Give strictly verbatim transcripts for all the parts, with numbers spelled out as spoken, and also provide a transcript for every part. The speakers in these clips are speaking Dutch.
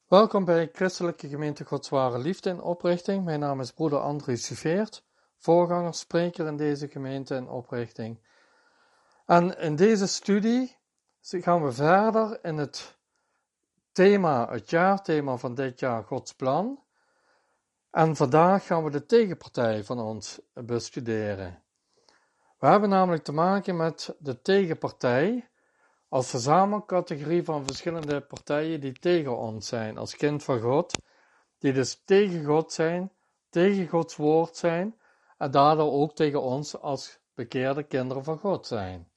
Welkom bij Christelijke Gemeente Gods Ware Liefde in Oprichting. Mijn naam is broeder André Suveert, voorganger, spreker in deze gemeente in Oprichting. En in deze studie gaan we verder in het thema, het jaarthema van dit jaar, Gods plan. En vandaag gaan we de tegenpartij van ons bestuderen. We hebben namelijk te maken met de tegenpartij als verzamelcategorie van verschillende partijen die tegen ons zijn als kind van God, die dus tegen God zijn, tegen Gods woord zijn en daardoor ook tegen ons als bekeerde kinderen van God zijn.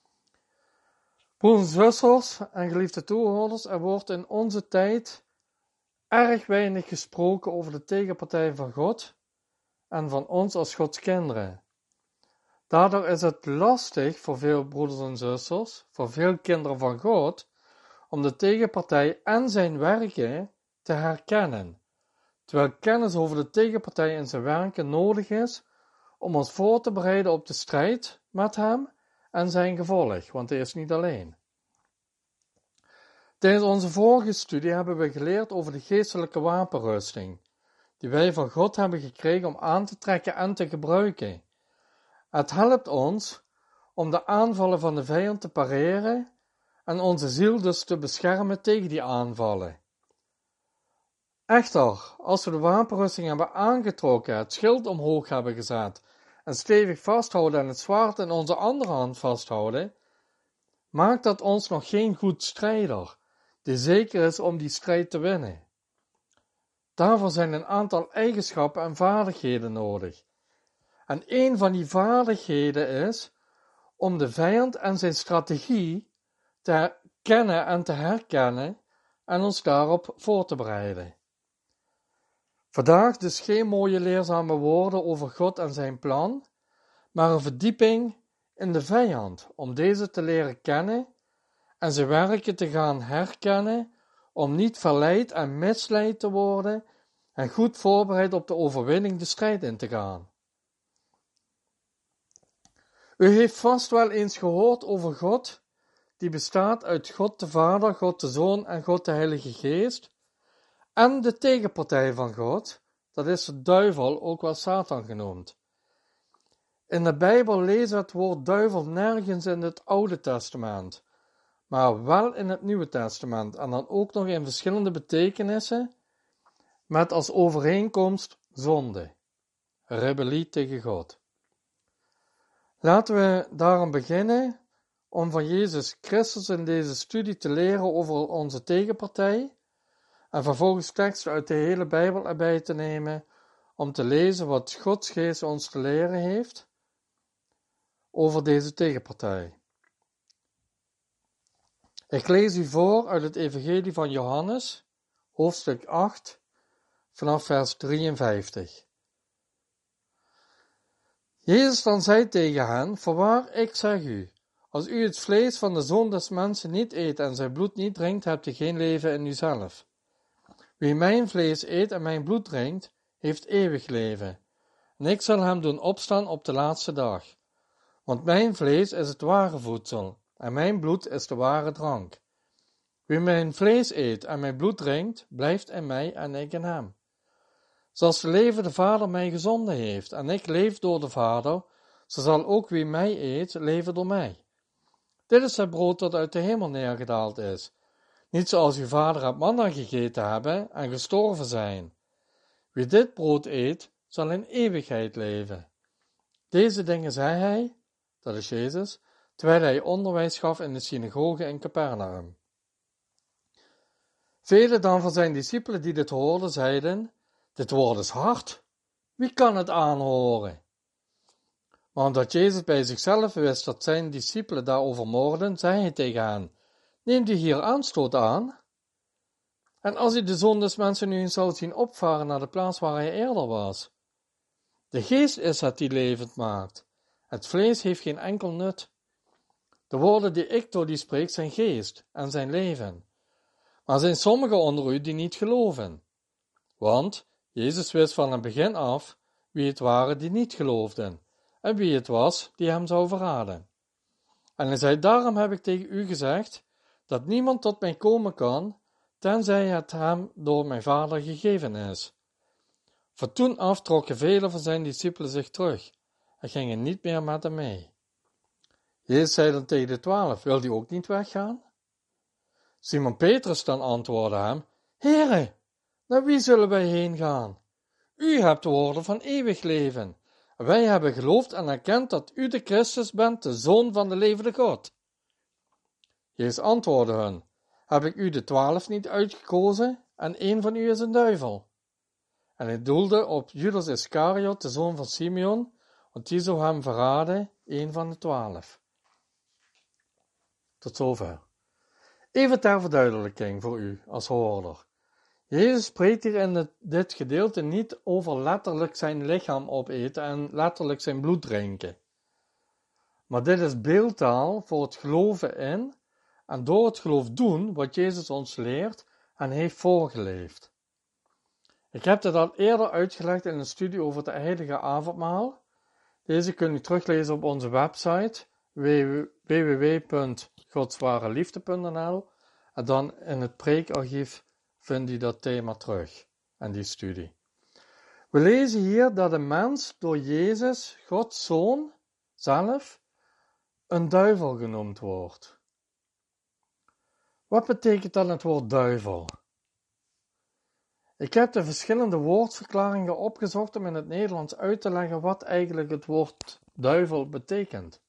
Broeders en zusters en geliefde toehoorders, er wordt in onze tijd erg weinig gesproken over de tegenpartij van God en van ons als Gods kinderen. Daardoor is het lastig voor veel broeders en zusters, voor veel kinderen van God, om de tegenpartij en zijn werken te herkennen. Terwijl kennis over de tegenpartij en zijn werken nodig is om ons voor te bereiden op de strijd met hem en zijn gevolg, want hij is niet alleen. Tijdens onze vorige studie hebben we geleerd over de geestelijke wapenrusting, die wij van God hebben gekregen om aan te trekken en te gebruiken. Het helpt ons om de aanvallen van de vijand te pareren en onze ziel dus te beschermen tegen die aanvallen. Echter, als we de wapenrusting hebben aangetrokken, het schild omhoog hebben gezet en stevig vasthouden en het zwaard in onze andere hand vasthouden, maakt dat ons nog geen goed strijder, die zeker is om die strijd te winnen. Daarvoor zijn een aantal eigenschappen en vaardigheden nodig. En een van die vaardigheden is om de vijand en zijn strategie te kennen en te herkennen en ons daarop voor te bereiden. Vandaag dus geen mooie leerzame woorden over God en zijn plan, maar een verdieping in de vijand om deze te leren kennen en zijn werken te gaan herkennen om niet verleid en misleid te worden en goed voorbereid op de overwinning de strijd in te gaan. U heeft vast wel eens gehoord over God, die bestaat uit God de Vader, God de Zoon en God de Heilige Geest, en de tegenpartij van God, dat is de duivel, ook wel Satan genoemd. In de Bijbel lezen we het woord duivel nergens in het Oude Testament, maar wel in het Nieuwe Testament, en dan ook nog in verschillende betekenissen, met als overeenkomst zonde, rebellie tegen God. Laten we daarom beginnen om van Jezus Christus in deze studie te leren over onze tegenpartij en vervolgens teksten uit de hele Bijbel erbij te nemen om te lezen wat Gods Geest ons te leren heeft over deze tegenpartij. Ik lees u voor uit het Evangelie van Johannes, hoofdstuk acht, vanaf vers drieënvijftig. Jezus dan zei tegen hen, voorwaar, ik zeg u, als u het vlees van de Zoon des Mensen niet eet en zijn bloed niet drinkt, hebt u geen leven in uzelf. Wie mijn vlees eet en mijn bloed drinkt, heeft eeuwig leven. En ik zal hem doen opstaan op de laatste dag. Want mijn vlees is het ware voedsel, en mijn bloed is de ware drank. Wie mijn vlees eet en mijn bloed drinkt, blijft in mij en ik in hem. Zoals de levende Vader mij gezonden heeft, en ik leef door de Vader, zo zal ook wie mij eet, leven door mij. Dit is het brood dat uit de hemel neergedaald is. Niet zoals uw vader het manna gegeten hebben en gestorven zijn. Wie dit brood eet, zal in eeuwigheid leven. Deze dingen zei hij, dat is Jezus, terwijl hij onderwijs gaf in de synagoge in Capernaum. Velen dan van zijn discipelen die dit hoorden, zeiden, dit woord is hard, wie kan het aanhoren? Maar omdat Jezus bij zichzelf wist dat zijn discipelen daarover moorden, zei hij tegen hen, neemt u hier aanstoot aan? En als u de Zoon des Mensen nu eens zou zien opvaren naar de plaats waar hij eerder was. De geest is het die levend maakt. Het vlees heeft geen enkel nut. De woorden die ik tot u spreek zijn geest en zijn leven. Maar er zijn sommigen onder u die niet geloven. Want Jezus wist van het begin af wie het waren die niet geloofden en wie het was die hem zou verraden. En hij zei, daarom heb ik tegen u gezegd dat niemand tot mij komen kan tenzij het hem door mijn vader gegeven is. Van toen af trokken vele van zijn discipelen zich terug en gingen niet meer met hem mee. Jezus zei dan tegen de twaalf, wil die ook niet weggaan? Simon Petrus dan antwoordde hem, Heere, naar wie zullen wij heen gaan? U hebt de woorden van eeuwig leven. Wij hebben geloofd en erkend dat u de Christus bent, de Zoon van de levende God. Jezus antwoordde hun, heb ik u de twaalf niet uitgekozen en één van u is een duivel? En hij doelde op Judas Iscariot, de zoon van Simeon, want die zou hem verraden, één van de twaalf. Tot zover. Even ter verduidelijking voor u als hoorder. Jezus spreekt hier in dit gedeelte niet over letterlijk zijn lichaam opeten en letterlijk zijn bloed drinken. Maar dit is beeldtaal voor het geloven in en door het geloof doen wat Jezus ons leert en heeft voorgeleefd. Ik heb dit al eerder uitgelegd in een studie over het heilige avondmaal. Deze kun je teruglezen op onze website w w w punt godswareliefde punt n l en dan in het preekarchief vind je dat thema terug en die studie. We lezen hier dat een mens door Jezus, Gods Zoon, zelf, een duivel genoemd wordt. Wat betekent dan het woord duivel? Ik heb de verschillende woordverklaringen opgezocht om in het Nederlands uit te leggen wat eigenlijk het woord duivel betekent.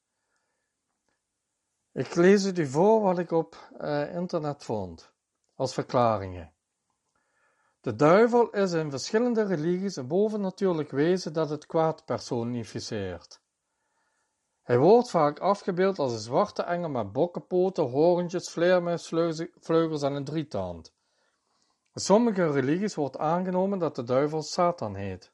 Ik lees het u voor wat ik op uh, internet vond, als verklaringen. De duivel is in verschillende religies een bovennatuurlijk wezen dat het kwaad personificeert. Hij wordt vaak afgebeeld als een zwarte engel met bokkenpoten, hoorntjes, vleermuisvleugels en een drietand. In sommige religies wordt aangenomen dat de duivel Satan heet.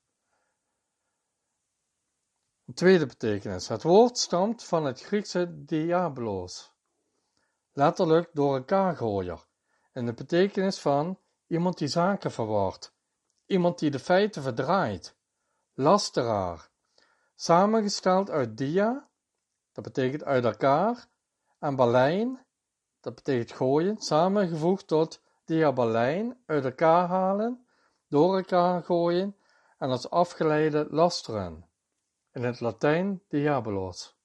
Een tweede betekenis. Het woord stamt van het Griekse diabolos, letterlijk door elkaar gooier, in de betekenis van iemand die zaken verwart, iemand die de feiten verdraait, lasteraar, samengesteld uit dia, dat betekent uit elkaar, en balein, dat betekent gooien, samengevoegd tot diabalijn, uit elkaar halen, door elkaar gooien en als afgeleide lasteren, in het Latijn diabolos.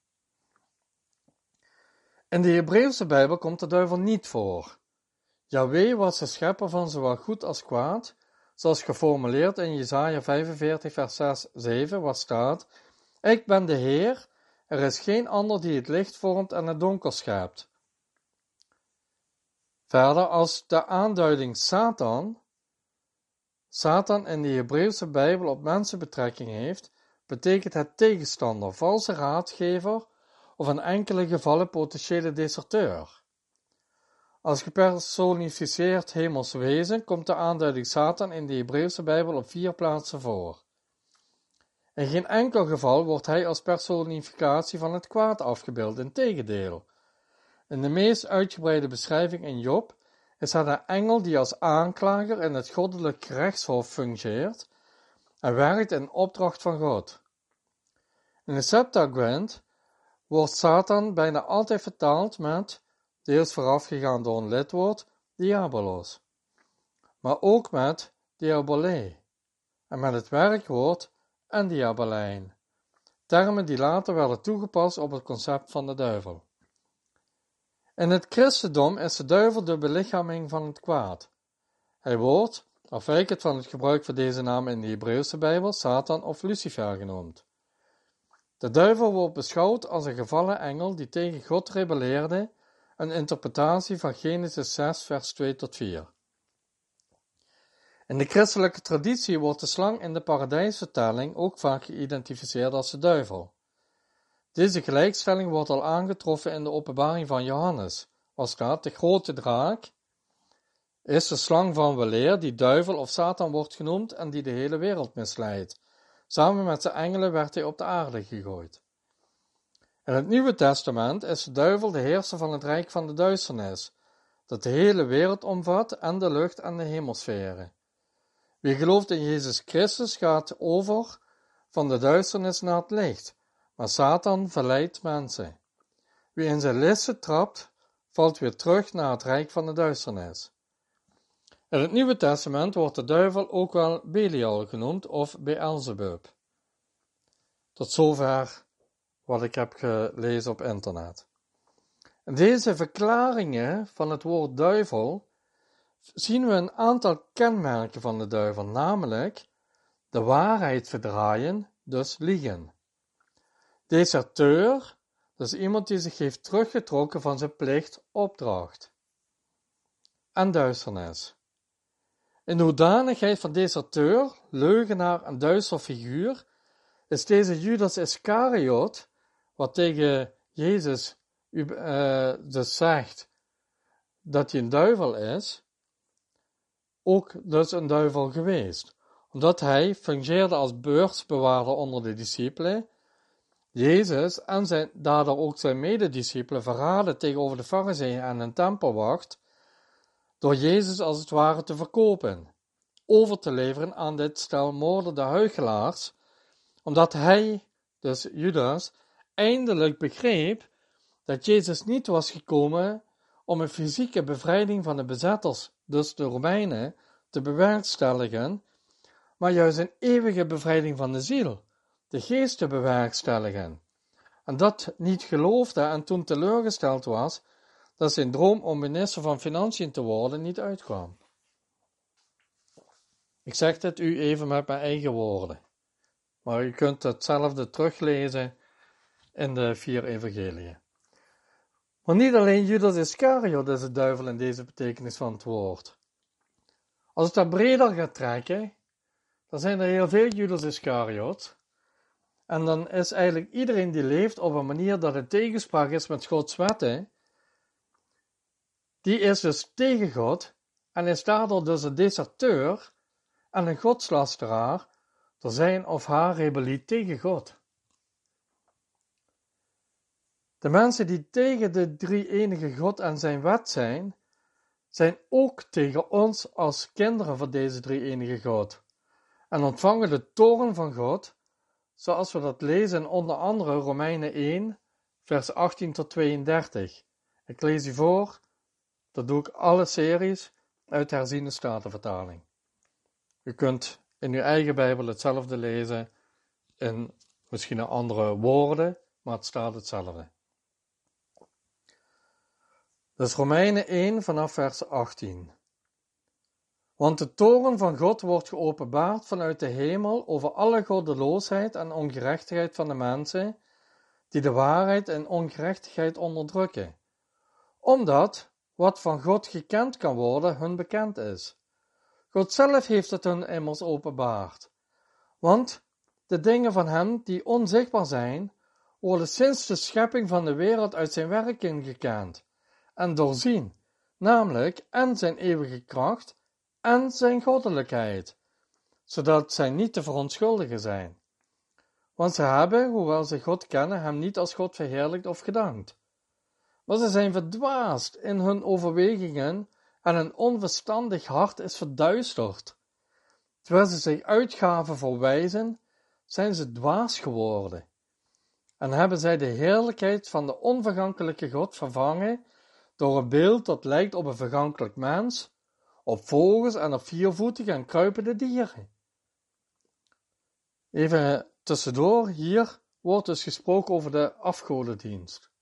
In de Hebreeuwse Bijbel komt de duivel niet voor. Yahweh was de schepper van zowel goed als kwaad, zoals geformuleerd in Jesaja vijfenveertig vers zes zeven, waar staat, ik ben de Heer, er is geen ander die het licht vormt en het donker schept. Verder, als de aanduiding Satan, Satan in de Hebreeuwse Bijbel op mensen betrekking heeft, betekent het tegenstander, valse raadgever of in enkele gevallen potentiële deserteur. Als gepersonificeerd hemels wezen komt de aanduiding Satan in de Hebreeuwse Bijbel op vier plaatsen voor. In geen enkel geval wordt hij als personificatie van het kwaad afgebeeld, integendeel. In de meest uitgebreide beschrijving in Job is het een engel die als aanklager in het goddelijk gerechtshof fungeert en werkt in opdracht van God. In de Septuagint wordt Satan bijna altijd vertaald met, deels voorafgegaan door een lidwoord, diabolos, maar ook met diabolé en met het werkwoord en diabolijn, termen die later werden toegepast op het concept van de duivel. In het christendom is de duivel de belichaming van het kwaad. Hij wordt, afwijkend van het gebruik van deze naam in de Hebreeuwse Bijbel, Satan of Lucifer genoemd. De duivel wordt beschouwd als een gevallen engel die tegen God rebelleerde, een interpretatie van Genesis zes vers twee tot vier. In de christelijke traditie wordt de slang in de paradijsvertelling ook vaak geïdentificeerd als de duivel. Deze gelijkstelling wordt al aangetroffen in de openbaring van Johannes, waar staat, de grote draak is de slang van weleer die duivel of Satan wordt genoemd en die de hele wereld misleidt. Samen met zijn engelen werd hij op de aarde gegooid. In het Nieuwe Testament is de duivel de heerser van het rijk van de duisternis, dat de hele wereld omvat en de lucht en de hemelsferen. Wie gelooft in Jezus Christus gaat over van de duisternis naar het licht, maar Satan verleidt mensen. Wie in zijn listen trapt, valt weer terug naar het rijk van de duisternis. In het Nieuwe Testament wordt de duivel ook wel Belial genoemd of Beelzebub. Tot zover wat ik heb gelezen op internet. In deze verklaringen van het woord duivel zien we een aantal kenmerken van de duivel, namelijk de waarheid verdraaien, dus liegen. Deserteur, dus iemand die zich heeft teruggetrokken van zijn plicht, opdracht. En duisternis. In de hoedanigheid van deserteur, leugenaar en duister figuur is deze Judas Iscariot, wat tegen Jezus uh, dus zegt dat hij een duivel is, ook dus een duivel geweest. Omdat hij fungeerde als beursbewaarder onder de discipelen, Jezus en zijn, daardoor ook zijn medediscipelen verraden tegenover de farizeeën en een tempelwacht, door Jezus als het ware te verkopen, over te leveren aan dit stel moordende huichelaars, omdat hij, dus Judas, eindelijk begreep dat Jezus niet was gekomen om een fysieke bevrijding van de bezetters, dus de Romeinen, te bewerkstelligen, maar juist een eeuwige bevrijding van de ziel, de geest te bewerkstelligen. En dat niet geloofde en toen teleurgesteld was, dat zijn droom om minister van Financiën te worden niet uitkwam. Ik zeg dit u even met mijn eigen woorden, maar u kunt hetzelfde teruglezen in de vier evangeliën. Maar niet alleen Judas Iscariot is de duivel in deze betekenis van het woord. Als het daar breder gaat trekken, dan zijn er heel veel Judas Iscariot. En dan is eigenlijk iedereen die leeft op een manier dat in tegenspraak is met Gods wetten, die is dus tegen God en is daardoor dus een deserteur en een godslasteraar door zijn of haar rebellie tegen God. De mensen die tegen de drie-enige God en zijn wet zijn, zijn ook tegen ons als kinderen van deze drie-enige God en ontvangen de toorn van God, zoals we dat lezen in onder andere Romeinen één, vers achttien tot tweeëndertig. Ik lees u voor, dat doe ik alle series uit de herziene statenvertaling. U kunt in uw eigen Bijbel hetzelfde lezen, in misschien een andere woorden, maar het staat hetzelfde. Dus Romeinen één vanaf vers achttien. Want de toorn van God wordt geopenbaard vanuit de hemel over alle goddeloosheid en ongerechtigheid van de mensen, die de waarheid en ongerechtigheid onderdrukken, omdat wat van God gekend kan worden hun bekend is. God zelf heeft het hun immers openbaard, want de dingen van hem die onzichtbaar zijn, worden sinds de schepping van de wereld uit zijn werking gekend en doorzien, namelijk en zijn eeuwige kracht en zijn goddelijkheid, zodat zij niet te verontschuldigen zijn. Want ze hebben, hoewel ze God kennen, hem niet als God verheerlijkt of gedankt. Maar ze zijn verdwaasd in hun overwegingen en hun onverstandig hart is verduisterd. Terwijl ze zich uitgaven voor wijzen, zijn ze dwaas geworden. En hebben zij de heerlijkheid van de onvergankelijke God vervangen door een beeld dat lijkt op een vergankelijk mens, op vogels en op viervoetige en kruipende dieren. Even tussendoor, hier wordt dus gesproken over de afgodendienst.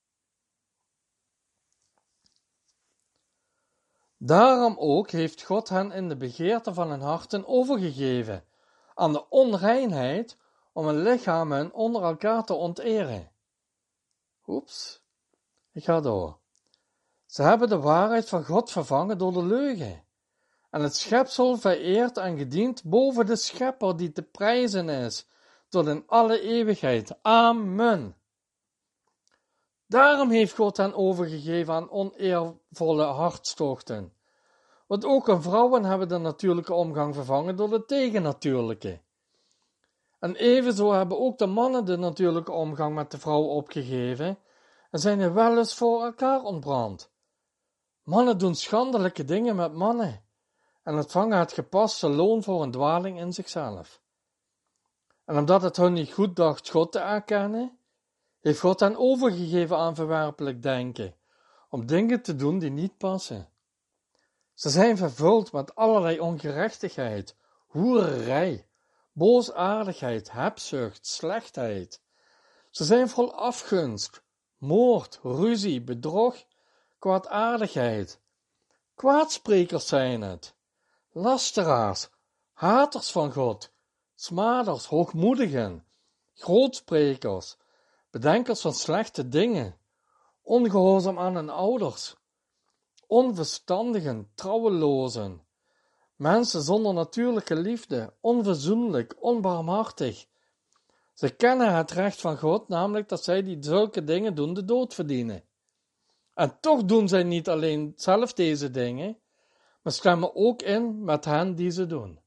Daarom ook heeft God hen in de begeerte van hun harten overgegeven aan de onreinheid om hun lichamen onder elkaar te onteren. Oeps, ik ga door. Ze hebben de waarheid van God vervangen door de leugen en het schepsel vereerd en gediend boven de schepper die te prijzen is tot in alle eeuwigheid. Amen. Daarom heeft God hen overgegeven aan oneervolle hartstochten. Want ook een vrouwen hebben de natuurlijke omgang vervangen door de tegennatuurlijke. En evenzo hebben ook de mannen de natuurlijke omgang met de vrouw opgegeven en zijn er wel eens voor elkaar ontbrand. Mannen doen schandelijke dingen met mannen en ontvangen het gepaste loon voor een dwaling in zichzelf. En omdat het hun niet goed dacht God te erkennen, heeft God hen overgegeven aan verwerpelijk denken, om dingen te doen die niet passen. Ze zijn vervuld met allerlei ongerechtigheid, hoererij, boosaardigheid, hebzucht, slechtheid. Ze zijn vol afgunst, moord, ruzie, bedrog, kwaadaardigheid. Kwaadsprekers zijn het, lasteraars, haters van God, smaders, hoogmoedigen, grootsprekers, bedenkers van slechte dingen, ongehoorzaam aan hun ouders, onverstandigen, trouwelozen, mensen zonder natuurlijke liefde, onverzoenlijk, onbarmhartig. Ze kennen het recht van God, namelijk dat zij die zulke dingen doen de dood verdienen. En toch doen zij niet alleen zelf deze dingen, maar stemmen ook in met hen die ze doen.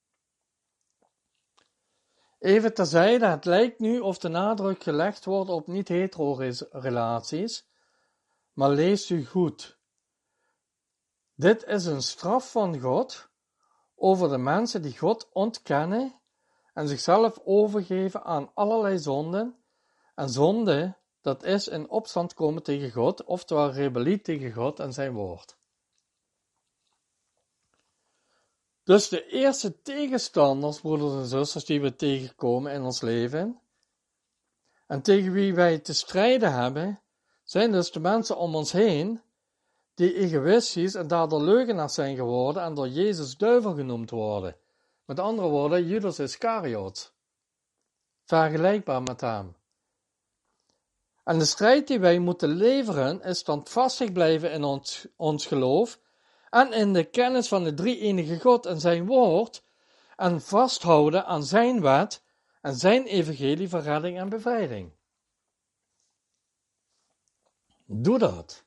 Even terzijde, het lijkt nu of de nadruk gelegd wordt op niet-hetero-relaties, maar lees u goed. Dit is een straf van God over de mensen die God ontkennen en zichzelf overgeven aan allerlei zonden. En zonde, dat is in opstand komen tegen God, oftewel rebellie tegen God en zijn woord. Dus de eerste tegenstanders, broeders en zusters, die we tegenkomen in ons leven, en tegen wie wij te strijden hebben, zijn dus de mensen om ons heen, die egoïstisch en daardoor leugenaars zijn geworden en door Jezus duivel genoemd worden. Met andere woorden, Judas Iscariot. Vergelijkbaar met hem. En de strijd die wij moeten leveren is standvastig blijven in ons, ons geloof en in de kennis van de drie-enige God en zijn woord en vasthouden aan zijn wet en zijn evangelie van redding en bevrijding. Doe dat.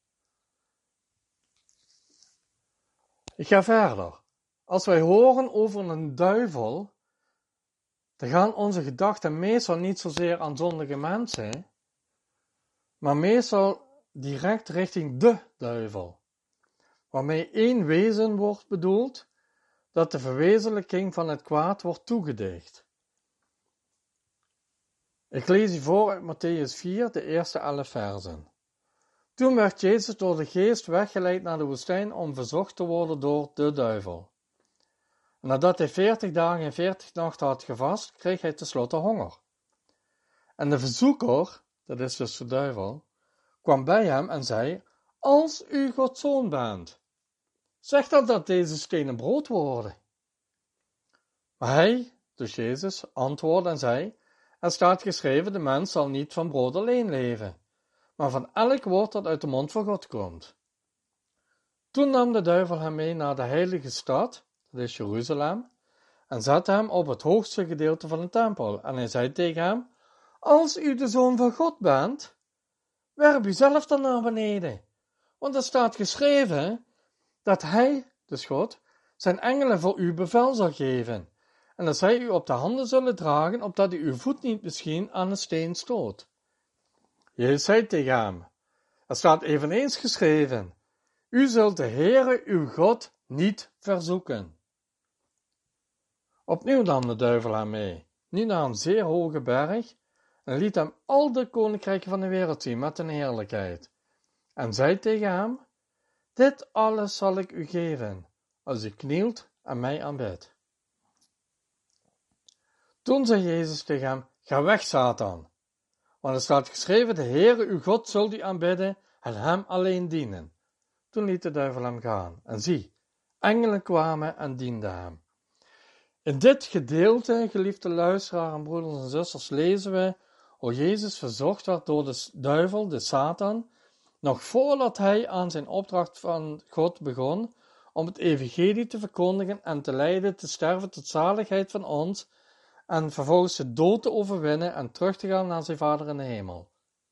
Ik ga verder. Als wij horen over een duivel, dan gaan onze gedachten meestal niet zozeer aan zondige mensen, maar meestal direct richting de duivel, waarmee één wezen wordt bedoeld dat de verwezenlijking van het kwaad wordt toegedicht. Ik lees u voor uit Mattheüs vier, de eerste elf versen. Toen werd Jezus door de geest weggeleid naar de woestijn om verzocht te worden door de duivel. En nadat hij veertig dagen en veertig nachten had gevast, kreeg hij tenslotte honger. En de verzoeker, dat is dus de duivel, kwam bij hem en zei, als u Gods zoon bent, zeg dan dat deze stenen brood worden. Maar hij, dus Jezus, antwoordde en zei, er staat geschreven, de mens zal niet van brood alleen leven, maar van elk woord dat uit de mond van God komt. Toen nam de duivel hem mee naar de heilige stad, dat is Jeruzalem, en zette hem op het hoogste gedeelte van de tempel. En hij zei tegen hem, als u de Zoon van God bent, werp u zelf dan naar beneden. Want er staat geschreven dat hij, dus God, zijn engelen voor u bevel zal geven. En dat zij u op de handen zullen dragen, opdat u uw voet niet misschien aan een steen stoot. Jezus zei tegen hem, er staat eveneens geschreven, u zult de Heere uw God niet verzoeken. Opnieuw nam de duivel hem mee, nu naar een zeer hoge berg, en liet hem al de koninkrijken van de wereld zien met een heerlijkheid. En zei tegen hem, dit alles zal ik u geven, als u knielt en mij aanbidt. Toen zei Jezus tegen hem, ga weg, Satan, want er staat geschreven, de Heere uw God zult u aanbidden en hem alleen dienen. Toen liet de duivel hem gaan, en zie, engelen kwamen en dienden hem. In dit gedeelte, geliefde luisteraars en broeders en zusters, lezen we hoe Jezus verzocht werd door de duivel, de Satan, nog voordat hij aan zijn opdracht van God begon, om het evangelie te verkondigen en te leiden, te sterven tot zaligheid van ons, en vervolgens de dood te overwinnen en terug te gaan naar zijn Vader in de hemel.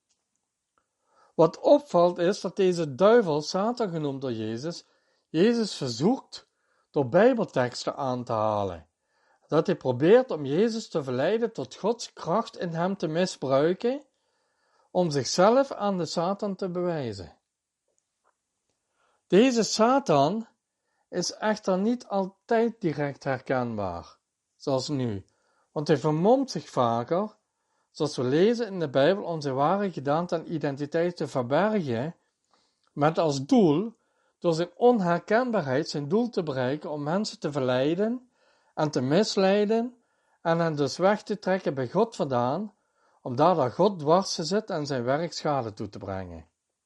Wat opvalt is dat deze duivel, Satan genoemd door Jezus, Jezus verzoekt door bijbelteksten aan te halen. Dat hij probeert om Jezus te verleiden tot Gods kracht in hem te misbruiken, om zichzelf aan de Satan te bewijzen. Deze Satan is echter niet altijd direct herkenbaar, zoals nu, want hij vermomt zich vaker, zoals we lezen in de Bijbel, om zijn ware gedaante en identiteit te verbergen, met als doel door zijn onherkenbaarheid zijn doel te bereiken om mensen te verleiden en te misleiden en hen dus weg te trekken bij God vandaan, om daardoor God dwars te zitten en zijn werk schade toe te brengen.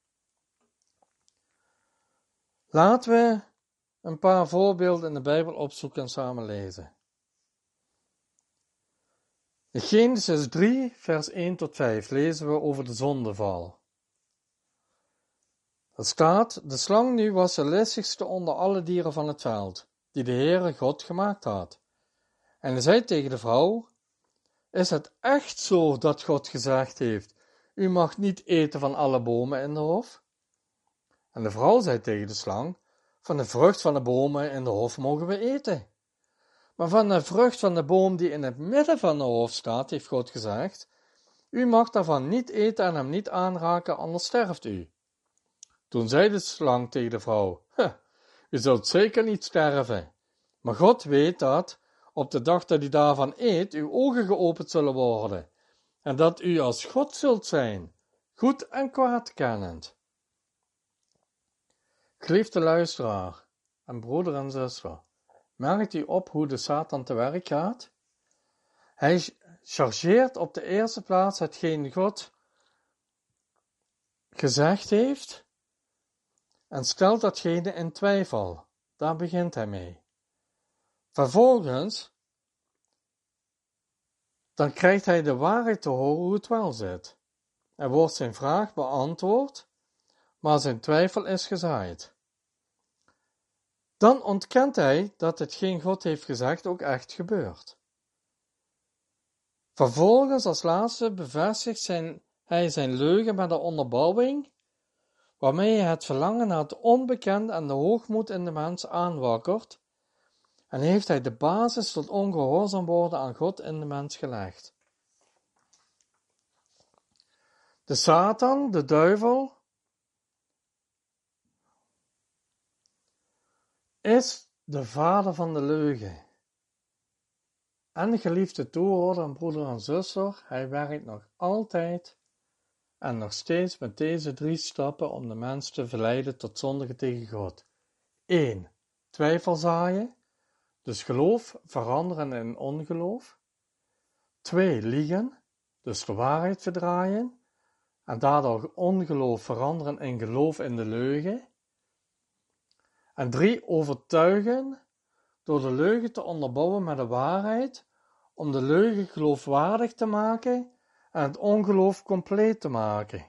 Laten we een paar voorbeelden in de Bijbel opzoeken en samen lezen. In Genesis drie, vers één tot vijf lezen we over de zondeval. Er staat, de slang nu was de listigste onder alle dieren van het veld, die de Heere God gemaakt had. En hij zei tegen de vrouw, is het echt zo dat God gezegd heeft, u mag niet eten van alle bomen in de hof? En de vrouw zei tegen de slang, van de vrucht van de bomen in de hof mogen we eten. Maar van de vrucht van de boom die in het midden van de hof staat, heeft God gezegd, u mag daarvan niet eten en hem niet aanraken, anders sterft u. Toen zei de slang tegen de vrouw, u zult zeker niet sterven, maar God weet dat, op de dag dat u daarvan eet, uw ogen geopend zullen worden, en dat u als God zult zijn, goed en kwaad kennend. Geliefde luisteraar en broeder en zuster, merkt u op hoe de Satan te werk gaat? Hij chargeert op de eerste plaats hetgeen God gezegd heeft en stelt datgene in twijfel. Daar begint hij mee. Vervolgens, dan krijgt hij de waarheid te horen hoe het wel zit. Er wordt zijn vraag beantwoord, maar zijn twijfel is gezaaid. Dan ontkent hij dat hetgeen God heeft gezegd ook echt gebeurt. Vervolgens als laatste bevestigt zijn, hij zijn leugen met een onderbouwing, waarmee hij het verlangen naar het onbekende en de hoogmoed in de mens aanwakkert, en heeft hij de basis tot ongehoorzaam worden aan God in de mens gelegd. De Satan, de duivel, is de vader van de leugen. En geliefde toehoorder en broeder en zuster, hij werkt nog altijd en nog steeds met deze drie stappen om de mens te verleiden tot zondigen tegen God. één. Twijfel zaaien, dus geloof veranderen in ongeloof. twee. Liegen, dus de waarheid verdraaien en daardoor ongeloof veranderen in geloof in de leugen. En drie. Overtuigen, door de leugen te onderbouwen met de waarheid, om de leugen geloofwaardig te maken en het ongeloof compleet te maken.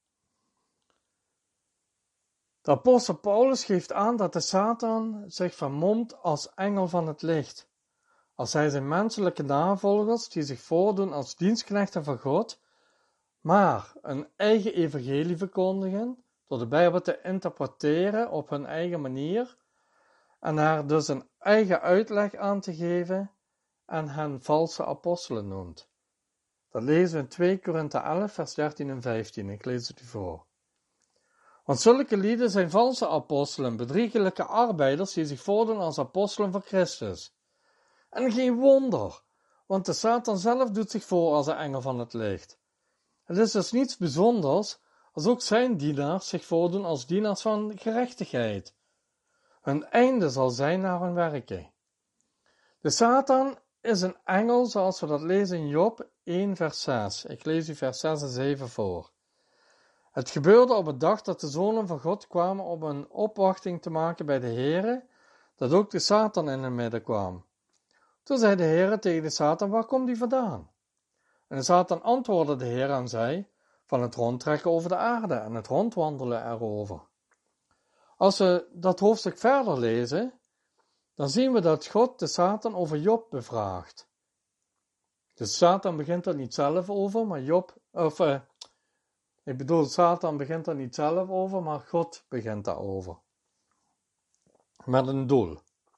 De apostel Paulus geeft aan dat de Satan zich vermomt als engel van het licht, als hij zijn menselijke navolgers, die zich voordoen als dienstknechten van God, maar een eigen evangelie verkondigen, door de Bijbel te interpreteren op hun eigen manier, en haar dus een eigen uitleg aan te geven, en hen valse apostelen noemt. Dat lezen we in twee Korinthe elf, vers dertien en vijftien. Ik lees het u voor. Want zulke lieden zijn valse apostelen, bedriegelijke arbeiders die zich voordoen als apostelen van Christus. En geen wonder, want de Satan zelf doet zich voor als een engel van het licht. Het is dus niets bijzonders als ook zijn dienaars zich voordoen als dienaars van gerechtigheid. Hun einde zal zijn naar hun werken. De Satan is een engel zoals we dat lezen in Job één vers zes. Ik lees u vers zes en zeven voor. Het gebeurde op het dag dat de zonen van God kwamen om een opwachting te maken bij de Heere, dat ook de Satan in hun midden kwam. Toen zei de Heere tegen de Satan, waar komt die vandaan? En de Satan antwoordde de Heer en zei, van het rondtrekken over de aarde en het rondwandelen erover. Als we dat hoofdstuk verder lezen, dan zien we dat God de Satan over Job bevraagt. Dus Satan begint er niet zelf over, maar Job, of uh, ik bedoel, Satan begint er niet zelf over, maar God begint daarover. Met een doel.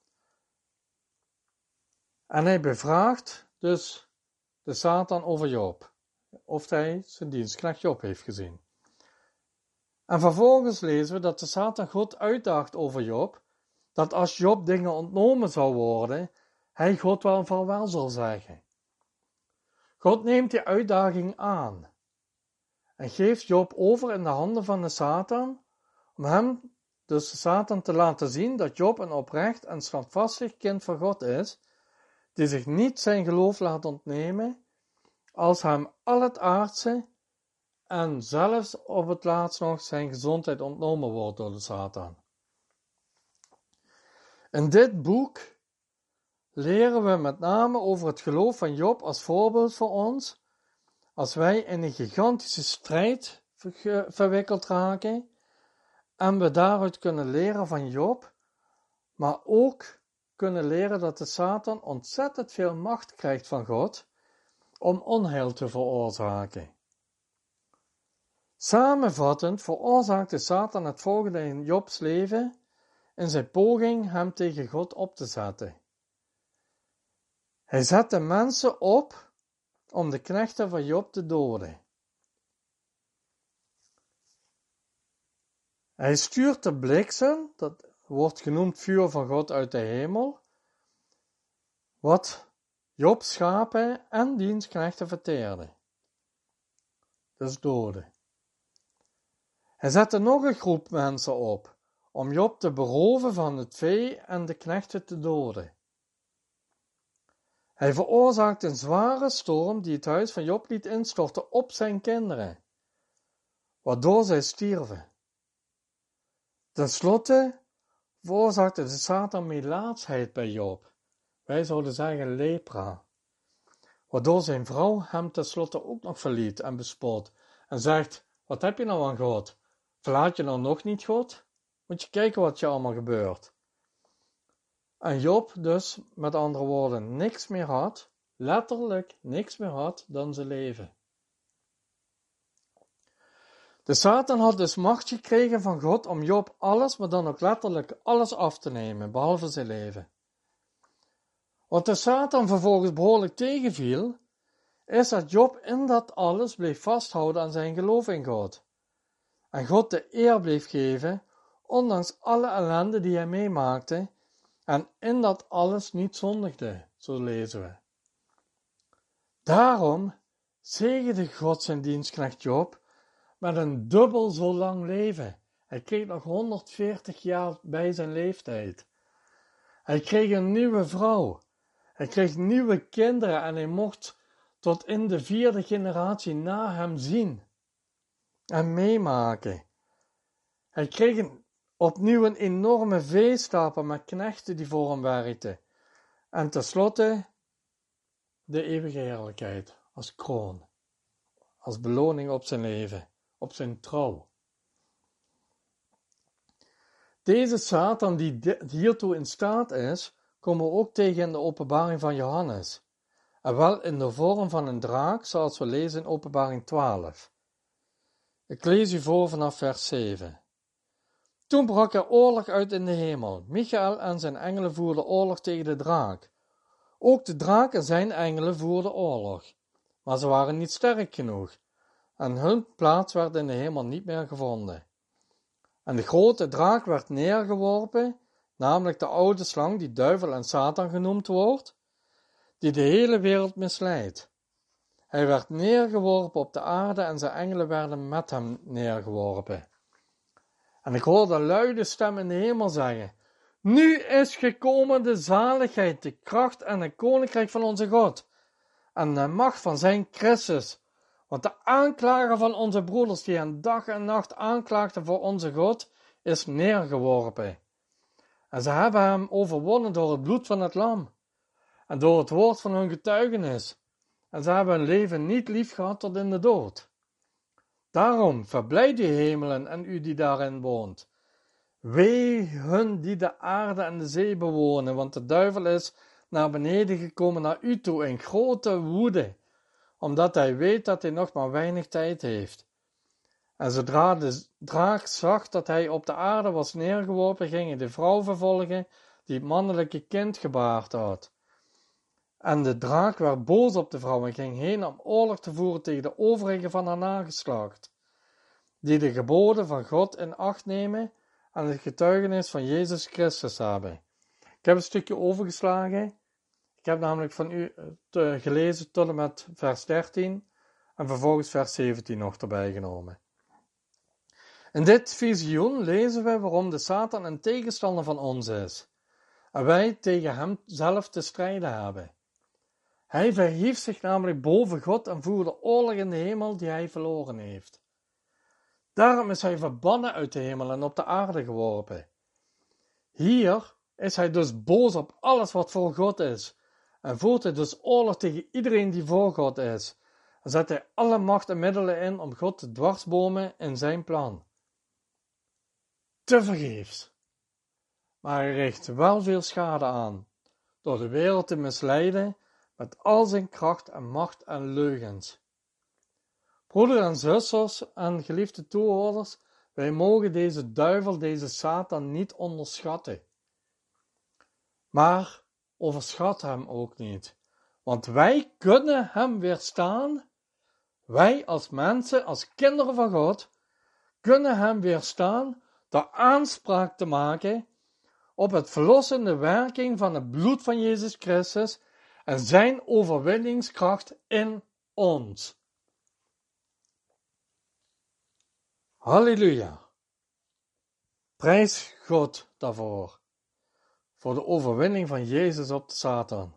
En hij bevraagt dus de Satan over Job, of hij zijn dienstknecht Job heeft gezien. En vervolgens lezen we dat de Satan God uitdaagt over Job, dat als Job dingen ontnomen zou worden, hij God wel vaarwel zal zeggen. God neemt die uitdaging aan en geeft Job over in de handen van de Satan, om hem dus Satan te laten zien dat Job een oprecht en standvastig kind van God is, die zich niet zijn geloof laat ontnemen, als hem al het aardse en zelfs op het laatst nog zijn gezondheid ontnomen wordt door de Satan. In dit boek leren we met name over het geloof van Job als voorbeeld voor ons, als wij in een gigantische strijd ver- verwikkeld raken en we daaruit kunnen leren van Job, maar ook kunnen leren dat de Satan ontzettend veel macht krijgt van God om onheil te veroorzaken. Samenvattend veroorzaakt de Satan het volgende in Jobs leven in zijn poging hem tegen God op te zetten. Hij zet de mensen op om de knechten van Job te doden. Hij stuurt de bliksem, dat wordt genoemd vuur van God uit de hemel, wat Jobs schapen en diens knechten verteerde. Dus doden. Hij zette nog een groep mensen op, om Job te beroven van het vee en de knechten te doden. Hij veroorzaakte een zware storm die het huis van Job liet instorten op zijn kinderen, waardoor zij stierven. Ten slotte veroorzaakte de Satan melaatsheid bij Job, wij zouden zeggen lepra, waardoor zijn vrouw hem tenslotte ook nog verliet en bespot en zegt, wat heb je nou aan God? Verlaat je nou nog niet God? Moet je kijken wat je allemaal gebeurt. En Job dus, met andere woorden, niks meer had, letterlijk niks meer had dan zijn leven. De Satan had dus macht gekregen van God om Job alles, maar dan ook letterlijk alles af te nemen, behalve zijn leven. Wat de Satan vervolgens behoorlijk tegenviel, is dat Job in dat alles bleef vasthouden aan zijn geloof in God. En God de eer bleef geven, ondanks alle ellende die hij meemaakte, en in dat alles niet zondigde, zo lezen we. Daarom zegende God zijn dienstknecht Job met een dubbel zo lang leven. Hij kreeg nog honderdveertig jaar bij zijn leeftijd. Hij kreeg een nieuwe vrouw. Hij kreeg nieuwe kinderen en hij mocht tot in de vierde generatie na hem zien en meemaken. Hij kreeg een, opnieuw een enorme veestapel met knechten die voor hem werkten. En tenslotte de eeuwige heerlijkheid als kroon, als beloning op zijn leven, op zijn trouw. Deze Satan die hiertoe in staat is, komen we ook tegen in de openbaring van Johannes. En wel in de vorm van een draak, zoals we lezen in openbaring twaalf. Ik lees u voor vanaf vers zeven. Toen brak er oorlog uit in de hemel. Michael en zijn engelen voerden oorlog tegen de draak. Ook de draak en zijn engelen voerden oorlog. Maar ze waren niet sterk genoeg. En hun plaats werd in de hemel niet meer gevonden. En de grote draak werd neergeworpen, namelijk de oude slang die duivel en Satan genoemd wordt, die de hele wereld misleidt. Hij werd neergeworpen op de aarde en zijn engelen werden met hem neergeworpen. En ik hoorde een luide stem in de hemel zeggen, nu is gekomen de zaligheid, de kracht en het koninkrijk van onze God en de macht van zijn Christus. Want de aanklager van onze broeders die hen dag en nacht aanklaagden voor onze God, is neergeworpen. En ze hebben hem overwonnen door het bloed van het lam en door het woord van hun getuigenis. En ze hebben hun leven niet lief gehad tot in de dood. Daarom verblijd u hemelen en u die daarin woont. Wee hun die de aarde en de zee bewonen, want de duivel is naar beneden gekomen naar u toe in grote woede, omdat hij weet dat hij nog maar weinig tijd heeft. En zodra de draak zag dat hij op de aarde was neergeworpen, ging hij de vrouw vervolgen die het mannelijke kind gebaard had. En de draak werd boos op de vrouw en ging heen om oorlog te voeren tegen de overigen van haar nageslacht, die de geboden van God in acht nemen en het getuigenis van Jezus Christus hebben. Ik heb een stukje overgeslagen. Ik heb namelijk van u te, gelezen tot en met vers dertien en vervolgens vers zeventien nog erbij genomen. In dit visioen lezen we waarom de Satan een tegenstander van ons is en wij tegen hem zelf te strijden hebben. Hij verhief zich namelijk boven God en voerde oorlog in de hemel die hij verloren heeft. Daarom is hij verbannen uit de hemel en op de aarde geworpen. Hier is hij dus boos op alles wat voor God is en voert hij dus oorlog tegen iedereen die voor God is en zet hij alle macht en middelen in om God te dwarsbomen in zijn plan. Tevergeefs. Maar hij richt wel veel schade aan door de wereld te misleiden met al zijn kracht en macht en leugens. Broeders en zusters en geliefde toehoorders, wij mogen deze duivel, deze Satan niet onderschatten. Maar overschat hem ook niet, want wij kunnen hem weerstaan. Wij als mensen, als kinderen van God, kunnen hem weerstaan door aanspraak te maken op het verlossende werking van het bloed van Jezus Christus en zijn overwinningskracht in ons. Halleluja! Prijs God daarvoor, voor de overwinning van Jezus op de Satan.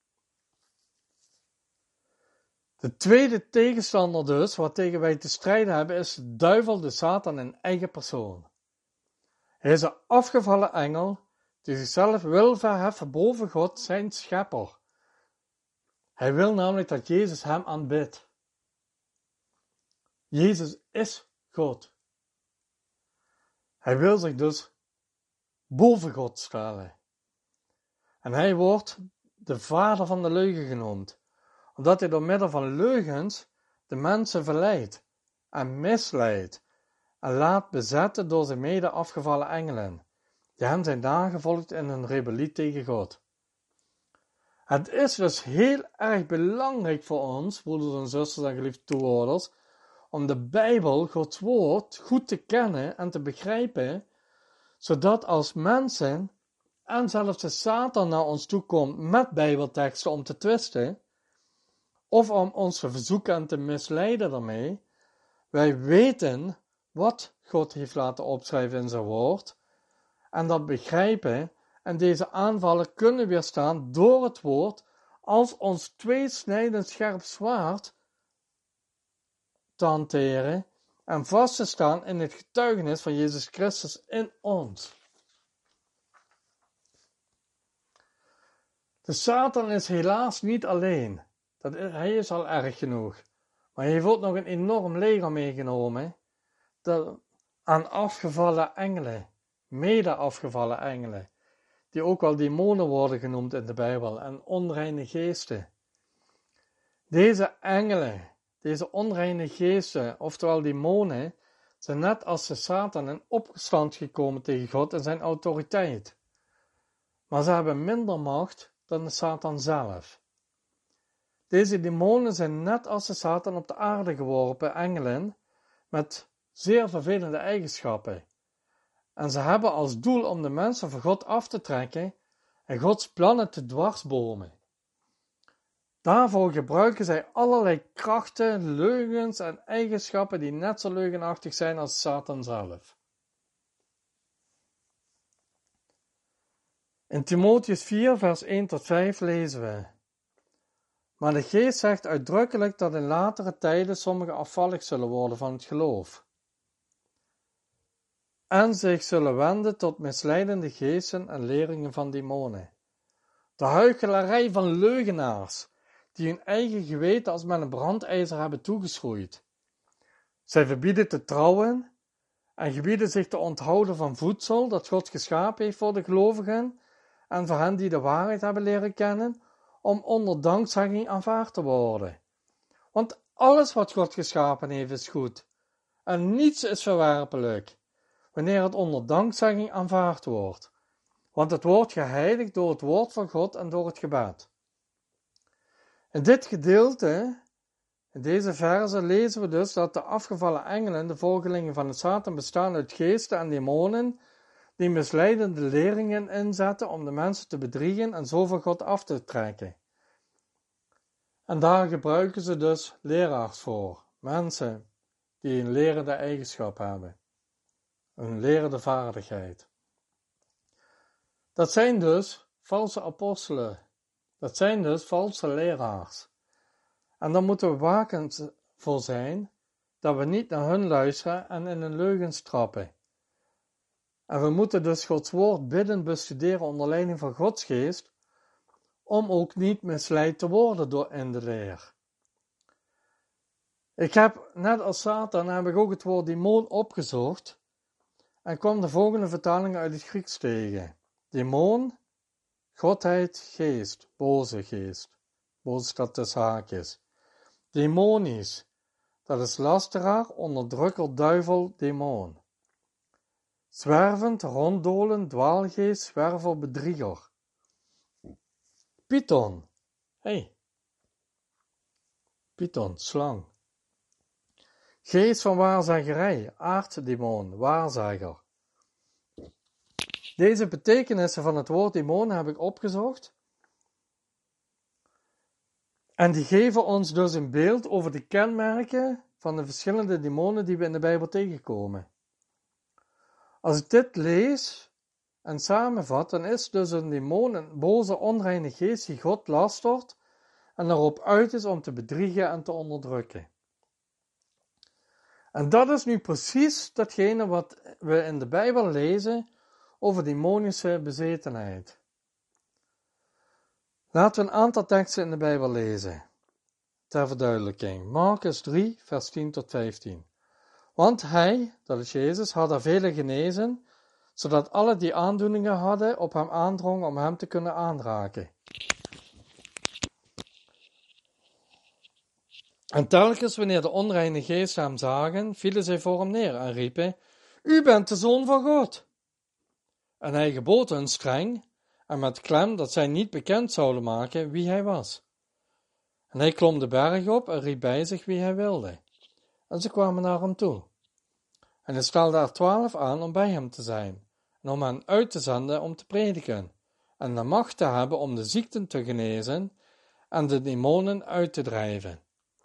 De tweede tegenstander dus, waartegen wij te strijden hebben, is de duivel, de Satan in eigen persoon. Hij is een afgevallen engel, die zichzelf wil verheffen boven God, zijn schepper. Hij wil namelijk dat Jezus hem aanbidt. Jezus is God. Hij wil zich dus boven God stellen. En hij wordt de vader van de leugen genoemd, omdat hij door middel van leugens de mensen verleidt en misleidt en laat bezetten door zijn mede afgevallen engelen, die hem zijn nagevolgd in hun rebellie tegen God. Het is dus heel erg belangrijk voor ons, broeders en zusters en geliefde toehoorders, om de Bijbel, Gods woord, goed te kennen en te begrijpen, zodat als mensen en zelfs de Satan naar ons toe komt met Bijbelteksten om te twisten, of om ons te verzoeken en te misleiden daarmee, wij weten wat God heeft laten opschrijven in zijn woord, en dat begrijpen en deze aanvallen kunnen weerstaan door het woord als ons tweesnijdend scherp zwaard te hanteren en vast te staan in het getuigenis van Jezus Christus in ons. De Satan is helaas niet alleen. Dat is, hij is al erg genoeg. Maar hij heeft ook nog een enorm leger meegenomen dat, aan afgevallen engelen, mede afgevallen engelen, die ook wel demonen worden genoemd in de Bijbel en onreine geesten. Deze engelen, deze onreine geesten, oftewel demonen, zijn net als de Satan in opstand gekomen tegen God en zijn autoriteit. Maar ze hebben minder macht dan de Satan zelf. Deze demonen zijn net als de Satan op de aarde geworpen engelen met zeer vervelende eigenschappen. En ze hebben als doel om de mensen van God af te trekken en Gods plannen te dwarsbomen. Daarvoor gebruiken zij allerlei krachten, leugens en eigenschappen die net zo leugenachtig zijn als Satan zelf. In Timotheüs vier, vers één tot vijf lezen we: Maar de Geest zegt uitdrukkelijk dat in latere tijden sommigen afvallig zullen worden van het geloof en zich zullen wenden tot misleidende geesten en leringen van demonen. De huichelarij van leugenaars, die hun eigen geweten als met een brandijzer hebben toegeschroeid. Zij verbieden te trouwen en gebieden zich te onthouden van voedsel dat God geschapen heeft voor de gelovigen en voor hen die de waarheid hebben leren kennen, om onder dankzegging aanvaard te worden. Want alles wat God geschapen heeft is goed, en niets is verwerpelijk, wanneer het onder dankzegging aanvaard wordt, want het wordt geheiligd door het woord van God en door het gebed. In dit gedeelte, in deze verse, lezen we dus dat de afgevallen engelen, de volgelingen van de Satan, bestaan uit geesten en demonen, die misleidende leringen inzetten om de mensen te bedriegen en zo van God af te trekken. En daar gebruiken ze dus leraars voor, mensen die een lerende eigenschap hebben. een lerende vaardigheid. Dat zijn dus valse apostelen. Dat zijn dus valse leraars. En daar moeten we wakend voor zijn, dat we niet naar hun luisteren en in hun leugens trappen. En we moeten dus Gods woord bidden bestuderen onder leiding van Gods geest, om ook niet misleid te worden door in de leer. Ik heb, net als Satan, heb ik ook het woord demon opgezocht en kwam de volgende vertaling uit het Grieks tegen. Demon, godheid, geest, boze geest. Boze staat tussen haakjes. Demonisch, dat is lasteraar, onderdrukker, duivel, demon. Zwervend, ronddolend, dwaalgeest, zwerver, bedrieger. Python, hey. Python, slang. Geest van waarzeggerij, aarddemon, waarzegger. Deze betekenissen van het woord demon heb ik opgezocht. En die geven ons dus een beeld over de kenmerken van de verschillende demonen die we in de Bijbel tegenkomen. Als ik dit lees en samenvat, dan is dus een demon een boze, onreine geest die God lastert en erop uit is om te bedriegen en te onderdrukken. En dat is nu precies datgene wat we in de Bijbel lezen over demonische bezetenheid. Laten we een aantal teksten in de Bijbel lezen, ter verduidelijking. Marcus drie, vers tien tot vijftien. Want hij, dat is Jezus, had er velen genezen, zodat alle die aandoeningen hadden op hem aandrongen om hem te kunnen aanraken. En telkens wanneer de onreine geesten hem zagen, vielen zij voor hem neer en riepen, u bent de Zoon van God. En hij gebood hun streng en met klem dat zij niet bekend zouden maken wie hij was. En hij klom de berg op en riep bij zich wie hij wilde. En ze kwamen naar hem toe. En hij stelde er twaalf aan om bij hem te zijn, en om hen uit te zenden om te prediken, en de macht te hebben om de ziekten te genezen en de demonen uit te drijven.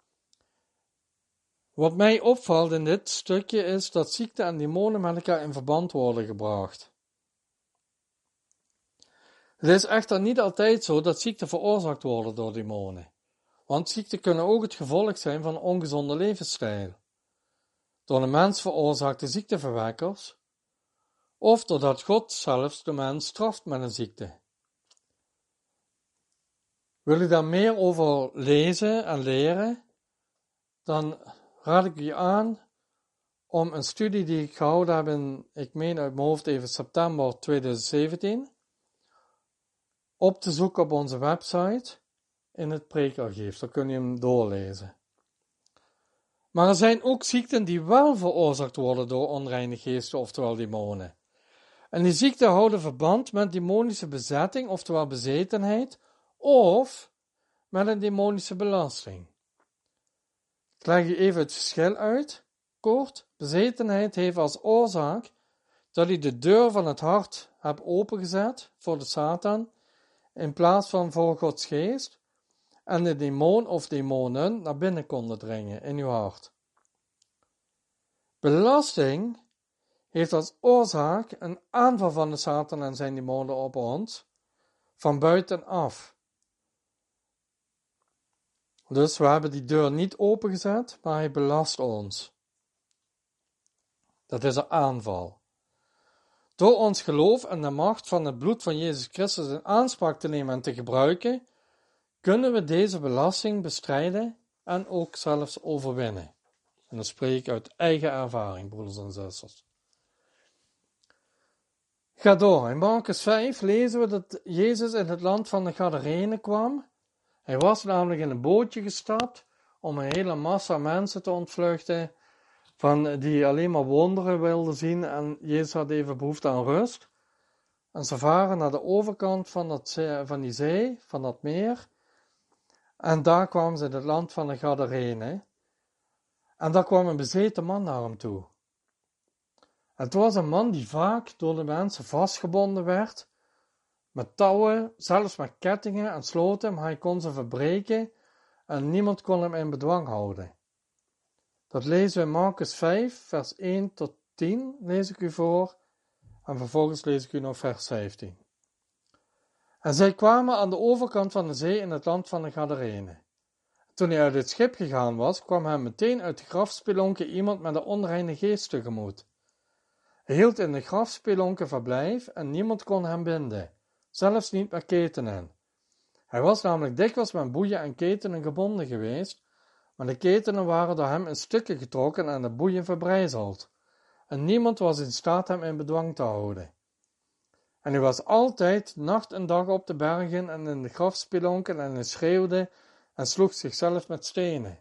Wat mij opvalt in dit stukje is dat ziekte en demonen met elkaar in verband worden gebracht. Het is echter niet altijd zo dat ziekten veroorzaakt worden door demonen, want ziekten kunnen ook het gevolg zijn van een ongezonde levensstijl, door de mens veroorzaakte ziekteverwekkers, of doordat God zelfs de mens straft met een ziekte. Wil je daar meer over lezen en leren, dan raad ik je aan om een studie die ik gehouden heb in, ik meen uit mijn hoofd even september tweeduizend zeventien, op te zoeken op onze website in het preekarchief. Dan kun je hem doorlezen. Maar er zijn ook ziekten die wel veroorzaakt worden door onreine geesten, oftewel demonen. En die ziekten houden verband met demonische bezetting, oftewel bezetenheid, of met een demonische belasting. Ik leg je even het verschil uit. Kort, bezetenheid heeft als oorzaak dat je de deur van het hart hebt opengezet voor de Satan, in plaats van voor Gods geest, en de demon of demonen naar binnen konden dringen in uw hart. Belasting heeft als oorzaak een aanval van de Satan en zijn demonen op ons, van buitenaf. Dus we hebben die deur niet opengezet, maar hij belast ons. Dat is een aanval. Door ons geloof en de macht van het bloed van Jezus Christus in aanspraak te nemen en te gebruiken, kunnen we deze belasting bestrijden en ook zelfs overwinnen. En dat spreek ik uit eigen ervaring, broeders en zusters. Ga door. In Marcus vijf lezen we dat Jezus in het land van de Gadarenen kwam. Hij was namelijk in een bootje gestapt om een hele massa mensen te ontvluchten, van die alleen maar wonderen wilden zien, en Jezus had even behoefte aan rust. En ze varen naar de overkant van, dat, van die zee, van dat meer, en daar kwamen ze in het land van de Gadarenen. En daar kwam een bezeten man naar hem toe. Het was een man die vaak door de mensen vastgebonden werd, met touwen, zelfs met kettingen en sloten, maar hij kon ze verbreken en niemand kon hem in bedwang houden. Dat lezen we in Marcus vijf, vers één tot tien lees ik u voor en vervolgens lees ik u nog vers vijftien. En zij kwamen aan de overkant van de zee in het land van de Gadarenen. Toen hij uit het schip gegaan was, kwam hem meteen uit de grafspelonken iemand met een onreine geest tegemoet. Hij hield in de grafspelonken verblijf en niemand kon hem binden, zelfs niet met ketenen. Hij was namelijk dikwijls met boeien en ketenen gebonden geweest, maar de ketenen waren door hem in stukken getrokken en de boeien verbrijzeld, en niemand was in staat hem in bedwang te houden. En hij was altijd nacht en dag op de bergen en in de grafspelonken en hij schreeuwde en sloeg zichzelf met stenen.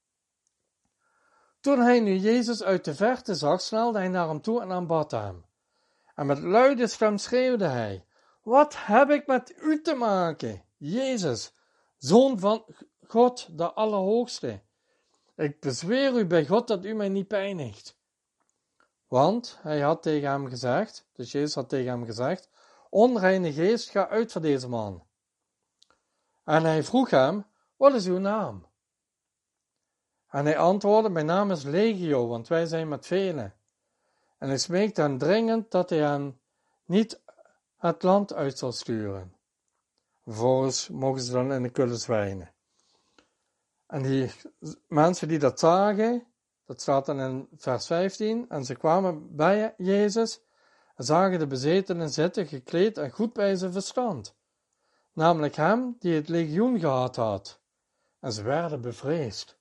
Toen hij nu Jezus uit de verte zag, snelde hij naar hem toe en aanbad hem. En met luide stem schreeuwde hij: Wat heb ik met u te maken, Jezus, Zoon van God, de Allerhoogste? Ik bezweer u bij God dat u mij niet pijnigt. Want hij had tegen hem gezegd, dus Jezus had tegen hem gezegd: Onreine geest, ga uit van deze man. En hij vroeg hem: Wat is uw naam? En hij antwoordde: Mijn naam is Legio, want wij zijn met velen. En hij smeekte hen dringend dat hij hen niet het land uit zal sturen. Vervolgens mogen ze dan in de kudde zwijnen. En die mensen die dat zagen, dat staat dan in vers vijftien, en ze kwamen bij Jezus en zagen de bezetenen zitten, gekleed en goed bij zijn verstand, namelijk hem die het legioen gehad had, en ze werden bevreesd.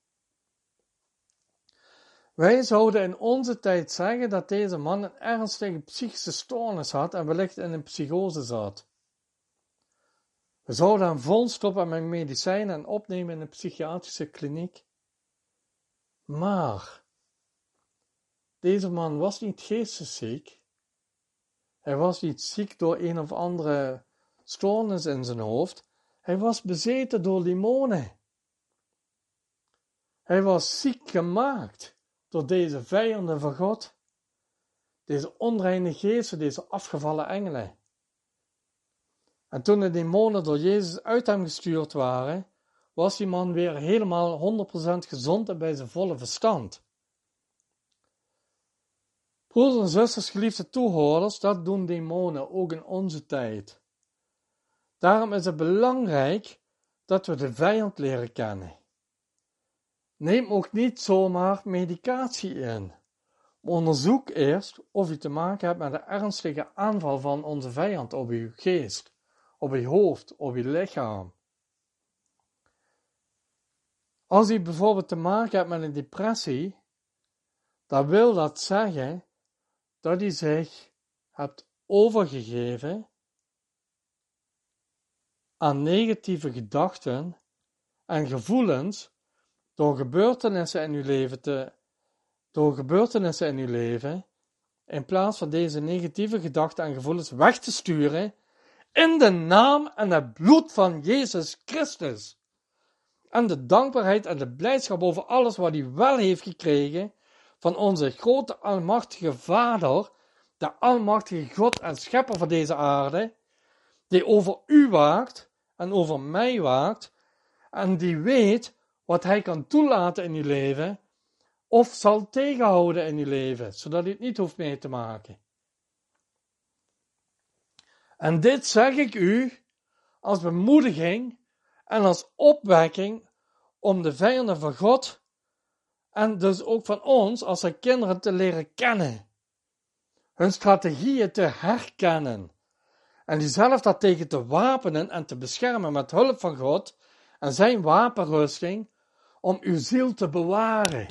Wij zouden in onze tijd zeggen dat deze man een ernstige psychische stoornis had en wellicht in een psychose zat. We zouden hem volstoppen met medicijnen en opnemen in een psychiatrische kliniek. Maar deze man was niet geestesziek. Hij was niet ziek door een of andere stoornis in zijn hoofd. Hij was bezeten door demonen. Hij was ziek gemaakt door deze vijanden van God. Deze onreine geesten, deze afgevallen engelen. En toen de demonen door Jezus uit hem gestuurd waren, was die man weer helemaal honderd procent gezond en bij zijn volle verstand. Broeders en zusters, geliefde toehoorders, dat doen demonen ook in onze tijd. Daarom is het belangrijk dat we de vijand leren kennen. Neem ook niet zomaar medicatie in. Onderzoek eerst of u te maken hebt met een ernstige aanval van onze vijand op uw geest, op uw hoofd, op uw lichaam. Als u bijvoorbeeld te maken hebt met een depressie, dan wil dat zeggen dat u zich hebt overgegeven aan negatieve gedachten en gevoelens door gebeurtenissen in uw leven te, door gebeurtenissen in uw leven, in plaats van deze negatieve gedachten en gevoelens weg te sturen in de naam en het bloed van Jezus Christus. En de dankbaarheid en de blijdschap over alles wat u wel heeft gekregen van onze grote almachtige Vader, de almachtige God en schepper van deze aarde, die over u waakt en over mij waakt en die weet wat hij kan toelaten in uw leven of zal tegenhouden in uw leven, zodat u het niet hoeft mee te maken. En dit zeg ik u als bemoediging en als opwekking om de vijanden van God en dus ook van ons als zijn kinderen te leren kennen. Hun strategieën te herkennen. En die zelf daartegen te wapenen en te beschermen met hulp van God en zijn wapenrusting om uw ziel te bewaren.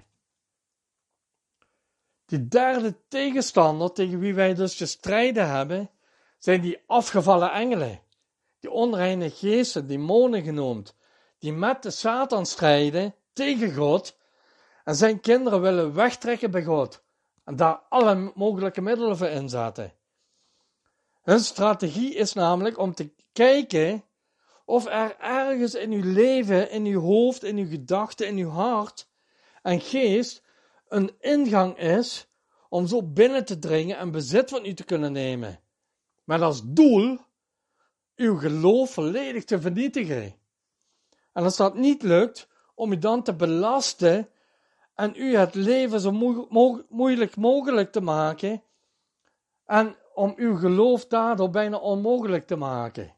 Die derde tegenstander tegen wie wij dus te strijden hebben, zijn die afgevallen engelen. Die onreine geesten, demonen genoemd, die met de Satan strijden tegen God en zijn kinderen willen wegtrekken bij God en daar alle mogelijke middelen voor inzetten. Hun strategie is namelijk om te kijken of er ergens in uw leven, in uw hoofd, in uw gedachten, in uw hart en geest een ingang is om zo binnen te dringen en bezit van u te kunnen nemen. Met als doel uw geloof volledig te vernietigen. En als dat niet lukt, om u dan te belasten en u het leven zo mo- mo- moeilijk mogelijk te maken en om uw geloof daardoor bijna onmogelijk te maken.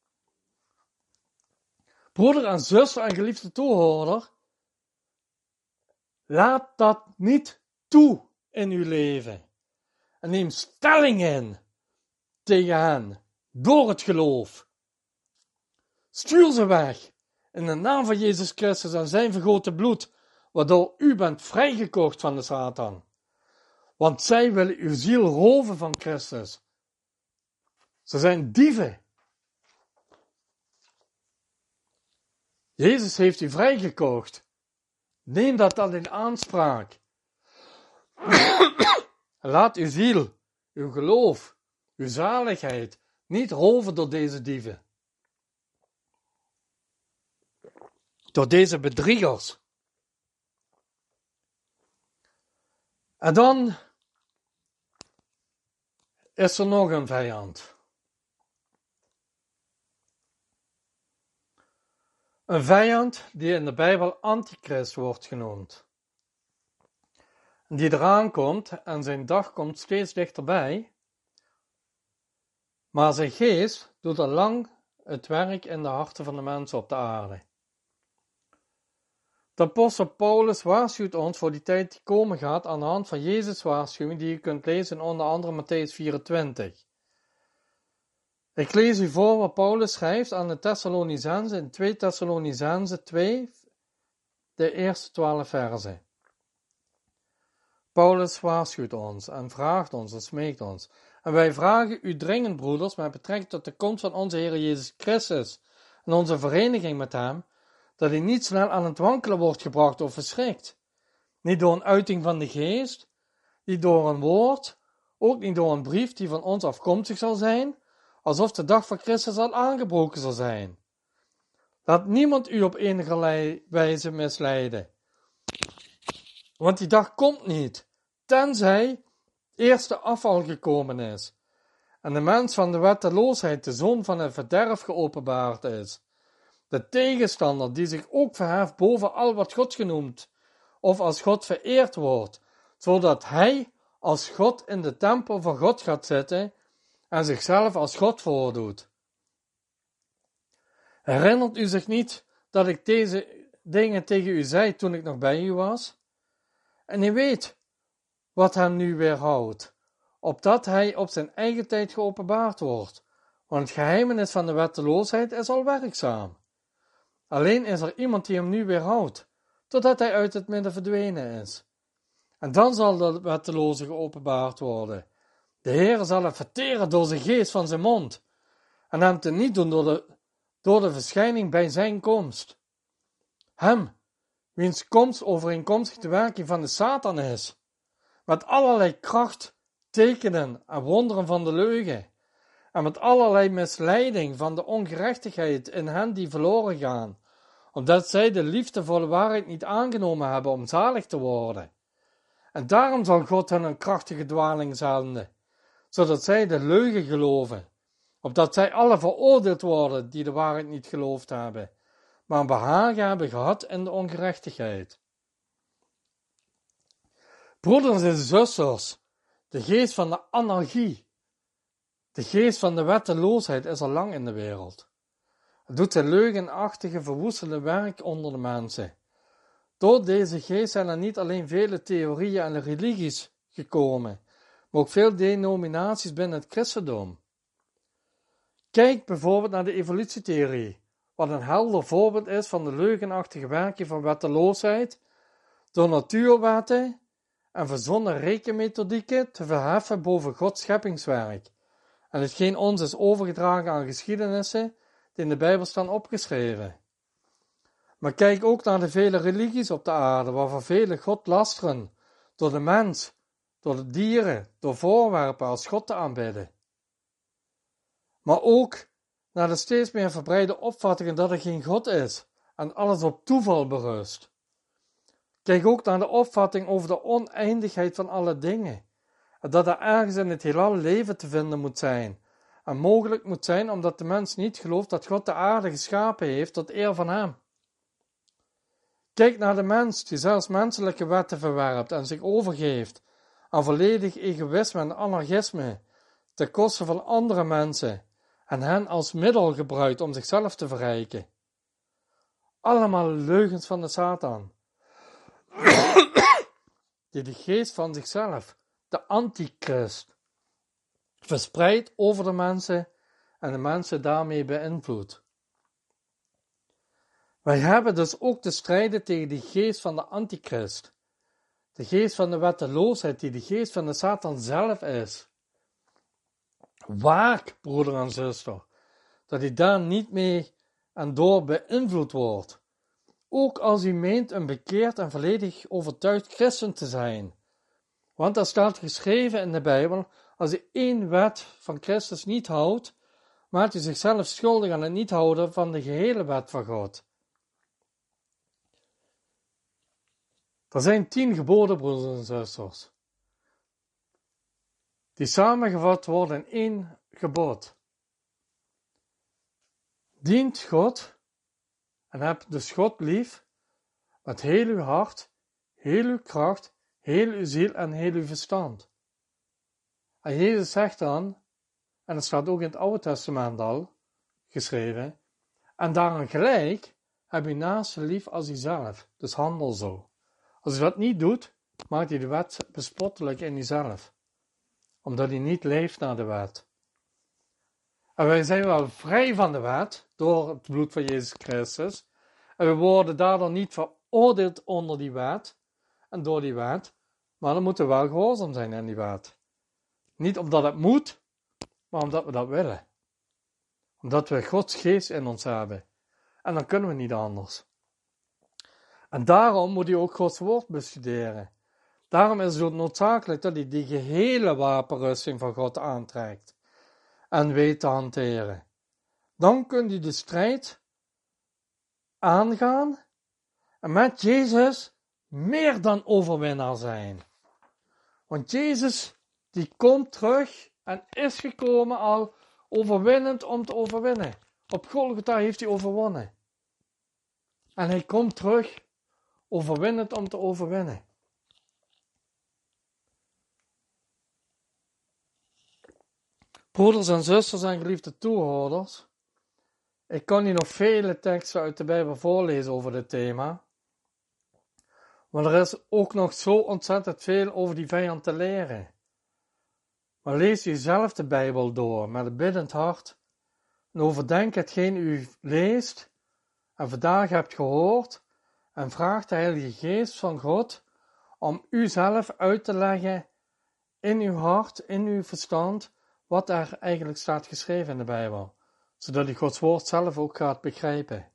Broeder en zuster en geliefde toehoorder, laat dat niet toe in uw leven. En neem stelling in tegen hen, door het geloof. Stuur ze weg, in de naam van Jezus Christus en zijn vergoten bloed, waardoor u bent vrijgekocht van de Satan. Want zij willen uw ziel roven van Christus. Ze zijn dieven. Jezus heeft u vrijgekocht. Neem dat dan in aanspraak. Laat uw ziel, uw geloof, uw zaligheid niet roven door deze dieven. Door deze bedriegers. En dan is er nog een vijand. Een vijand die in de Bijbel Antichrist wordt genoemd. Die eraan komt en zijn dag komt steeds dichterbij. Maar zijn geest doet al lang het werk in de harten van de mensen op de aarde. De apostel Paulus waarschuwt ons voor die tijd die komen gaat aan de hand van Jezus' waarschuwing die je kunt lezen in onder andere Matthäus vierentwintig. Ik lees u voor wat Paulus schrijft aan de Thessalonicenzen in twee Thessalonicenzen twee, de eerste twaalf verzen. Paulus waarschuwt ons en vraagt ons en smeekt ons. En wij vragen u dringend, broeders, met betrekking tot de komst van onze Heer Jezus Christus en onze vereniging met hem, dat hij niet snel aan het wankelen wordt gebracht of verschrikt. Niet door een uiting van de geest, niet door een woord, ook niet door een brief die van ons afkomstig zal zijn, alsof de dag van Christus al aangebroken zal zijn. Laat niemand u op enige wijze misleiden. Want die dag komt niet, tenzij eerst de afval gekomen is, en de mens van de wetteloosheid, de zoon van het verderf, geopenbaard is. De tegenstander die zich ook verheft boven al wat God genoemd of als God vereerd wordt, zodat hij als God in de tempel van God gaat zitten en zichzelf als God voordoet. Herinnert u zich niet dat ik deze dingen tegen u zei toen ik nog bij u was? En u weet wat hem nu weerhoudt, opdat hij op zijn eigen tijd geopenbaard wordt, want het geheimenis van de wetteloosheid is al werkzaam. Alleen is er iemand die hem nu weerhoudt, totdat hij uit het midden verdwenen is. En dan zal de wetteloze geopenbaard worden. De Heer zal hem verteren door zijn geest van zijn mond, en hem te niet doen door de, door de verschijning bij zijn komst. Hem, wiens komst overeenkomstig de werking van de Satan is, met allerlei kracht, tekenen en wonderen van de leugen, en met allerlei misleiding van de ongerechtigheid in hen die verloren gaan, omdat zij de liefdevolle waarheid niet aangenomen hebben om zalig te worden. En daarom zal God hen een krachtige dwaling zenden, zodat zij de leugen geloven, opdat zij alle veroordeeld worden die de waarheid niet geloofd hebben, maar een behagen hebben gehad in de ongerechtigheid. Broeders en zusters, de geest van de anarchie, de geest van de wetteloosheid is al lang in de wereld. Het doet zijn leugenachtige, verwoestende werk onder de mensen. Door deze geest zijn er niet alleen vele theorieën en religies gekomen, maar ook veel denominaties binnen het christendom. Kijk bijvoorbeeld naar de evolutietheorie, wat een helder voorbeeld is van de leugenachtige werking van wetteloosheid, door natuurwetten en verzonnen rekenmethodieken te verheffen boven Gods scheppingswerk, en hetgeen ons is overgedragen aan geschiedenissen die in de Bijbel staan opgeschreven. Maar kijk ook naar de vele religies op de aarde, waarvan vele God lasteren, door de mens, door de dieren, door voorwerpen als God te aanbidden. Maar ook naar de steeds meer verbreide opvattingen dat er geen God is en alles op toeval berust. Kijk ook naar de opvatting over de oneindigheid van alle dingen, en dat er ergens in het heelal leven te vinden moet zijn, en mogelijk moet zijn omdat de mens niet gelooft dat God de aarde geschapen heeft tot eer van hem. Kijk naar de mens die zelfs menselijke wetten verwerpt en zich overgeeft aan volledig egoïsme en anarchisme ten koste van andere mensen en hen als middel gebruikt om zichzelf te verrijken. Allemaal leugens van de Satan, die de geest van zichzelf, de antichrist, verspreidt over de mensen en de mensen daarmee beïnvloedt. Wij hebben dus ook te strijden tegen die geest van de antichrist, de geest van de wetteloosheid, die de geest van de Satan zelf is. Waak, broeder en zuster, dat u daar niet mee en door beïnvloed wordt. Ook als u meent een bekeerd en volledig overtuigd christen te zijn. Want er staat geschreven in de Bijbel, als u één wet van Christus niet houdt, maakt u zichzelf schuldig aan het niet houden van de gehele wet van God. Er zijn tien geboden, broeders en zusters, die samengevat worden in één gebod. Dient God en heb dus God lief met heel uw hart, heel uw kracht, heel uw ziel en heel uw verstand. En Jezus zegt dan, en dat staat ook in het Oude Testament al geschreven, en daaraan gelijk heb je naaste lief als uzelf, dus handel zo. Als u dat niet doet, maakt u de wet bespottelijk in uzelf, omdat u niet leeft naar de wet. En wij zijn wel vrij van de wet, door het bloed van Jezus Christus, en we worden daardoor niet veroordeeld onder die wet, en door die wet, maar dan moeten we wel gehoorzaam zijn aan die wet. Niet omdat het moet, maar omdat we dat willen. Omdat we Gods geest in ons hebben. En dan kunnen we niet anders. En daarom moet u ook Gods woord bestuderen. Daarom is het noodzakelijk dat u die gehele wapenrusting van God aantrekt. En weet te hanteren. Dan kunt u de strijd aangaan. En met Jezus meer dan overwinnaar zijn. Want Jezus die komt terug en is gekomen al overwinnend om te overwinnen. Op Golgotha heeft hij overwonnen. En hij komt terug overwinnend om te overwinnen. Broeders en zusters en geliefde toehoorders, ik kan hier nog vele teksten uit de Bijbel voorlezen over dit thema. Maar er is ook nog zo ontzettend veel over die vijand te leren. Maar lees u zelf de Bijbel door met een biddend hart en overdenk hetgeen u leest en vandaag hebt gehoord en vraag de Heilige Geest van God om u zelf uit te leggen in uw hart, in uw verstand, wat er eigenlijk staat geschreven in de Bijbel, zodat u Gods woord zelf ook gaat begrijpen.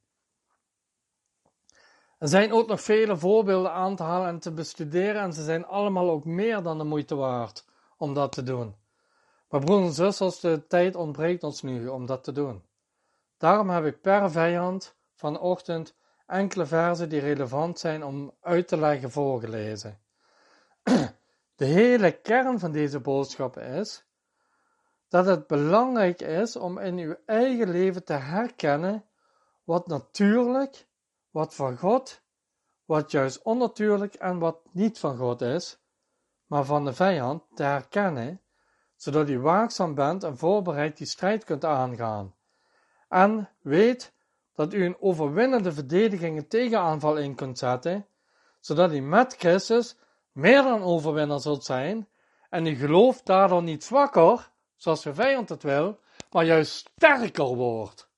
Er zijn ook nog vele voorbeelden aan te halen en te bestuderen en ze zijn allemaal ook meer dan de moeite waard om dat te doen. Maar broeders en zusters, de tijd ontbreekt ons nu om dat te doen. Daarom heb ik per vijand vanochtend enkele verzen die relevant zijn om uit te leggen voorgelezen. De hele kern van deze boodschap is dat het belangrijk is om in uw eigen leven te herkennen wat natuurlijk, wat van God, wat juist onnatuurlijk en wat niet van God is, maar van de vijand te herkennen, zodat u waakzaam bent en voorbereid die strijd kunt aangaan. En weet dat u een overwinnende verdediging en tegenaanval in kunt zetten, zodat u met Christus meer dan overwinnaar zult zijn en uw geloof daardoor niet zwakker, zoals de vijand het wil, maar juist sterker wordt.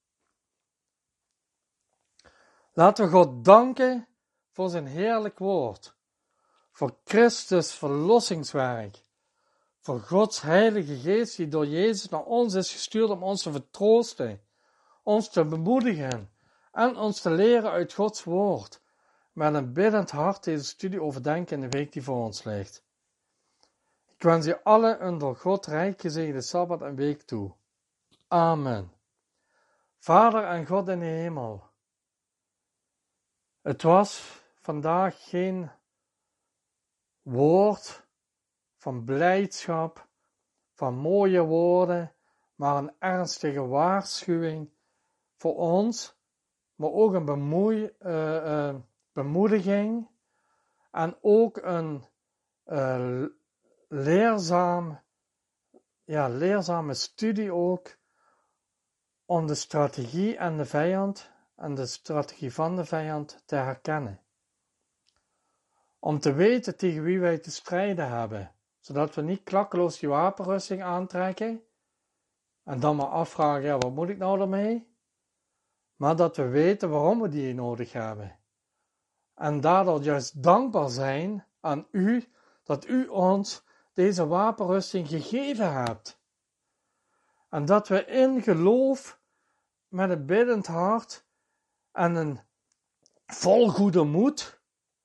Laten we God danken voor zijn heerlijk woord, voor Christus verlossingswerk, voor Gods heilige geest die door Jezus naar ons is gestuurd om ons te vertroosten, ons te bemoedigen en ons te leren uit Gods woord, met een biddend hart deze studie overdenken in de week die voor ons ligt. Ik wens u allen een door God rijk gezegende Sabbat en week toe. Amen. Vader en God in de hemel, het was vandaag geen woord van blijdschap, van mooie woorden, maar een ernstige waarschuwing voor ons, maar ook een bemoei, uh, uh, bemoediging en ook een uh, leerzaam, ja, leerzame studie ook om de strategie en de vijand en de strategie van de vijand te herkennen. Om te weten tegen wie wij te strijden hebben, zodat we niet klakkeloos die wapenrusting aantrekken en dan maar afvragen, ja, wat moet ik nou ermee? Maar dat we weten waarom we die nodig hebben. En daardoor juist dankbaar zijn aan u, dat u ons deze wapenrusting gegeven hebt. En dat we in geloof, met een biddend hart en een vol goede moed,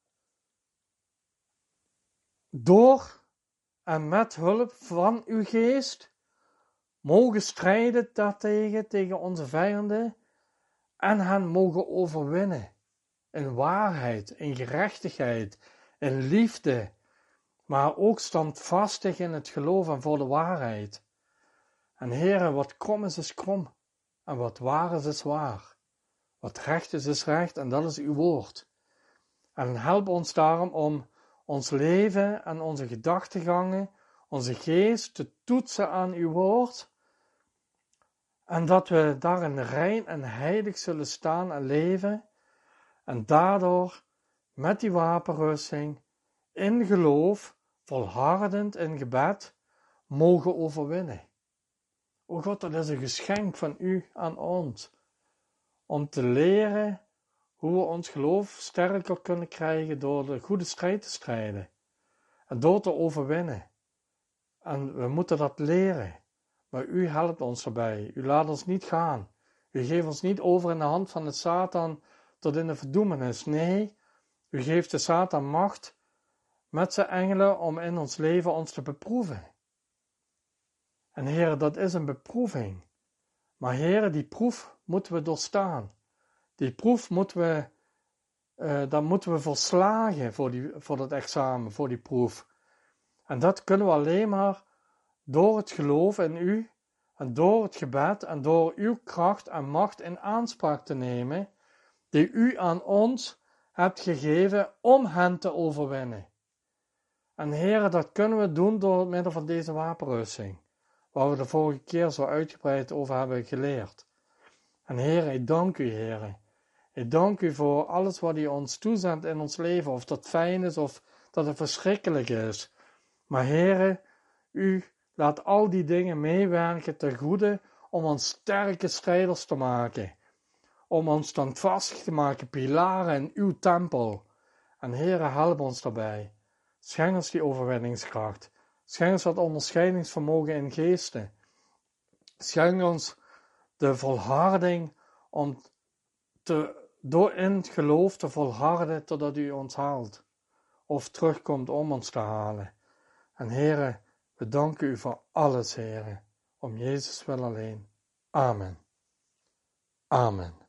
door en met hulp van uw geest, mogen strijden daartegen, tegen onze vijanden, en hen mogen overwinnen. In waarheid, in gerechtigheid, in liefde, maar ook standvastig in het geloof en voor de waarheid. En Heere, wat krom is, is krom. En wat waar is, is waar. Wat recht is, is recht. En dat is uw woord. En help ons daarom om ons leven en onze gedachtegangen, onze geest te toetsen aan uw woord. En dat we daarin rein en heilig zullen staan en leven. En daardoor met die wapenrusting in geloof, volhardend in gebed, mogen overwinnen. O God, dat is een geschenk van u aan ons. Om te leren hoe we ons geloof sterker kunnen krijgen door de goede strijd te strijden. En door te overwinnen. En we moeten dat leren. Maar u helpt ons erbij. U laat ons niet gaan. U geeft ons niet over in de hand van de Satan tot in de verdoemenis. Nee, u geeft de Satan macht met zijn engelen om in ons leven ons te beproeven. En Heere, dat is een beproeving. Maar Heere, die proef moeten we doorstaan. Die proef moeten we, uh, daar moeten we voor slagen voor, die, voor dat examen, voor die proef. En dat kunnen we alleen maar door het geloof in u, en door het gebed, en door uw kracht en macht in aanspraak te nemen, die u aan ons hebt gegeven om hen te overwinnen. En Heere, dat kunnen we doen door het middel van deze wapenrusting, waar we de vorige keer zo uitgebreid over hebben geleerd. En Heere, ik dank u, Heere. Ik dank u voor alles wat u ons toezendt in ons leven, of dat fijn is of dat het verschrikkelijk is. Maar Heere, u laat al die dingen meewerken ten goede om ons sterke strijders te maken. Om ons standvastig te maken, pilaren in uw tempel. En Heere, help ons daarbij. Schenk ons die overwinningskracht. Schenk ons dat onderscheidingsvermogen in geesten. Schenk ons de volharding om te, door in het geloof te volharden totdat u ons haalt. Of terugkomt om ons te halen. En Heere, we danken u voor alles, Heere. Om Jezus wil alleen. Amen. Amen.